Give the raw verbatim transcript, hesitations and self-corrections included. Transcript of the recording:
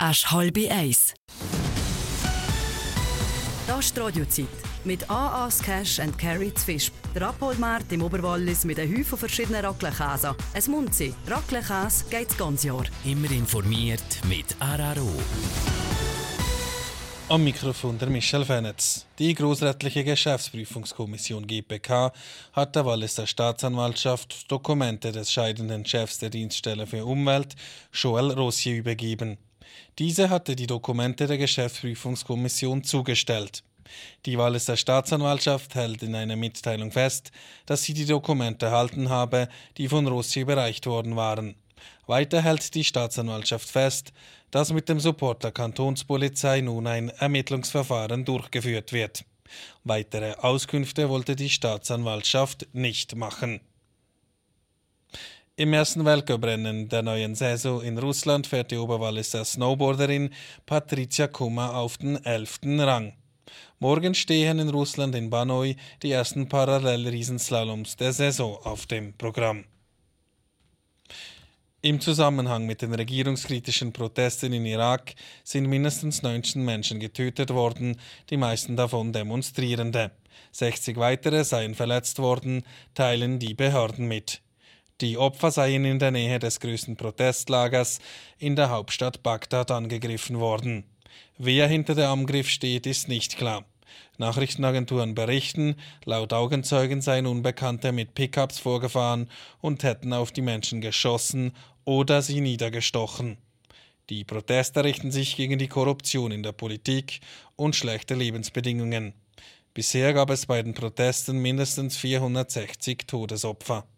Asch halbe eins. Das ist die Radiozeit. Mit A A's Cash and Carry zu Fisch. Der Abholmarkt im Oberwallis mit einem Haufen verschiedener Raclette-Käse. Es Munzi. Raclette-Käse geht das ganze Jahr. Immer informiert mit Araro. Am Mikrofon der Michel Fenetz. Die Grossrätliche Geschäftsprüfungskommission G P K hat der Walliser Staatsanwaltschaft Dokumente des scheidenden Chefs der Dienststelle für Umwelt, Joël Rossier, übergeben. Diese hatte die Dokumente der Geschäftsprüfungskommission zugestellt. Die Walliser Staatsanwaltschaft hält in einer Mitteilung fest, dass sie die Dokumente erhalten habe, die von Rossier überreicht worden waren. Weiter hält die Staatsanwaltschaft fest, dass mit dem Support der Kantonspolizei nun ein Ermittlungsverfahren durchgeführt wird. Weitere Auskünfte wollte die Staatsanwaltschaft nicht machen. Im ersten Weltcuprennen der neuen Saison in Russland fährt die Oberwalliser Snowboarderin Patricia Kummer auf den elften Rang. Morgen stehen in Russland in Banoi die ersten Parallelriesenslaloms der Saison auf dem Programm. Im Zusammenhang mit den regierungskritischen Protesten in Irak sind mindestens neunzehn Menschen getötet worden, die meisten davon Demonstrierende. sechzig weitere seien verletzt worden, teilen die Behörden mit. Die Opfer seien in der Nähe des größten Protestlagers in der Hauptstadt Bagdad angegriffen worden. Wer hinter der Angriff steht, ist nicht klar. Nachrichtenagenturen berichten, laut Augenzeugen seien Unbekannte mit Pickups vorgefahren und hätten auf die Menschen geschossen oder sie niedergestochen. Die Proteste richten sich gegen die Korruption in der Politik und schlechte Lebensbedingungen. Bisher gab es bei den Protesten mindestens vierhundertsechzig Todesopfer.